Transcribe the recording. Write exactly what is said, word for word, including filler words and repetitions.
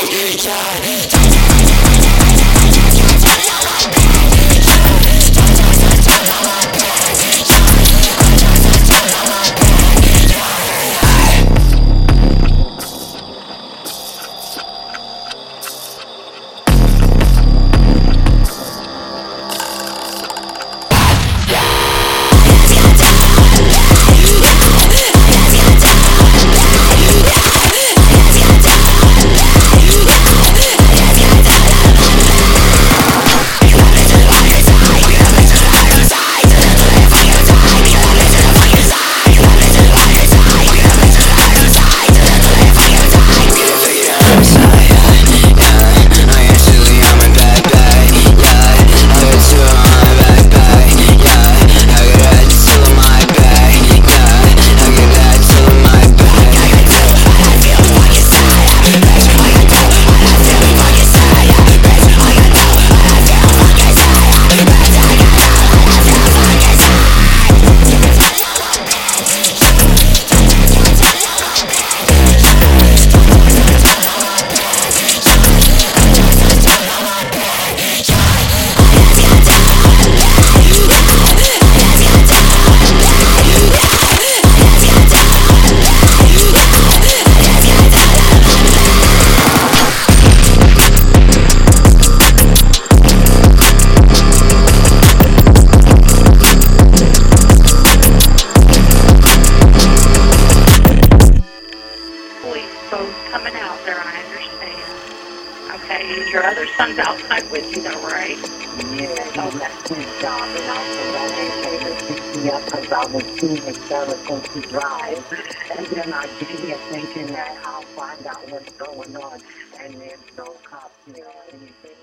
Coming out there, I understand. Okay, your other son's outside with you though, right? Yeah, he left his job and also that they came and picked me up because I was too hysterical to drive. And then I get here thinking that I'll find out what's going on and there's no cops here or anything.